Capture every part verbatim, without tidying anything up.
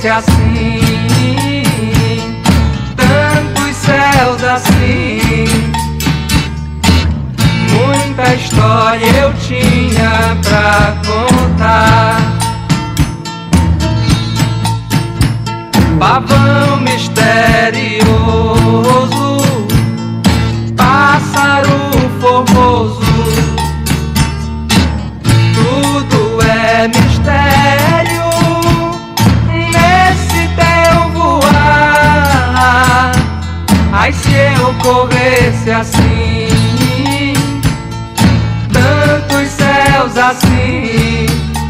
corresse assim, tantos céus assim, muita história eu tinha pra contar. Pavão misterioso, pássaro formoso, tudo é mistério nesse teu voar. Ai, se eu corresse assim, tantos céus assim,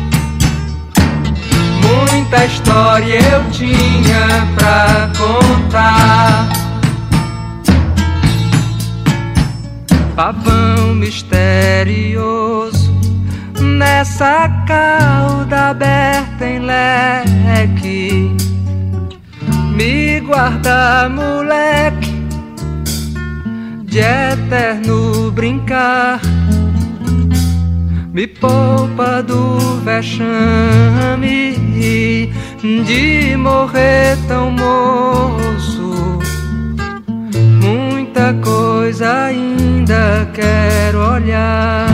muita história eu tinha pra contar. Pavão misterioso, nessa cauda aberta em leque, me guarda, moleque, de eterno brincar. Me poupa do vexame de morrer tão moço. Muita coisa ainda quero olhar.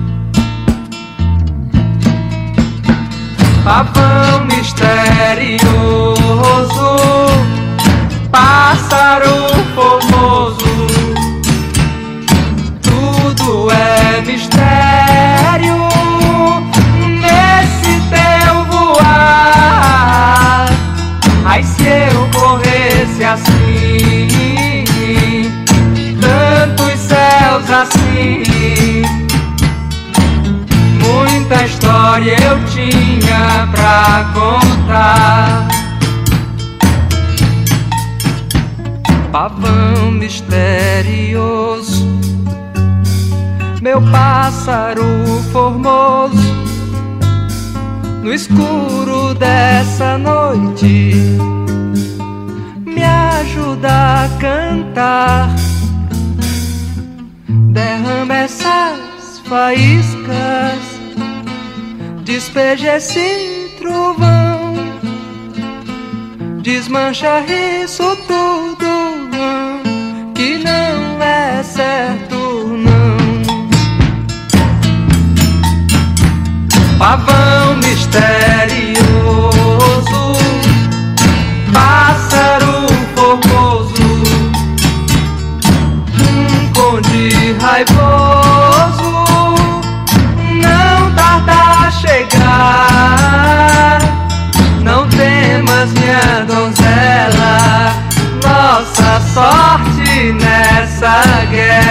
Pavão misterioso, pássaro formoso, tudo é mistério nesse teu voar. Ai, se eu corresse assim, tantos céus assim, muita história eu tinha pra contar. Pavão misterioso, meu pássaro formoso, no escuro dessa noite, me ajuda a cantar. Derrama essas faíscas, despeja esse trovão, desmancha isso tudo que não é certo não. Pavão misterioso, pássaro formoso, um conde raivoso, não tarda a chegar. Não temas, minha donzela, nossa sorte nessa guerra.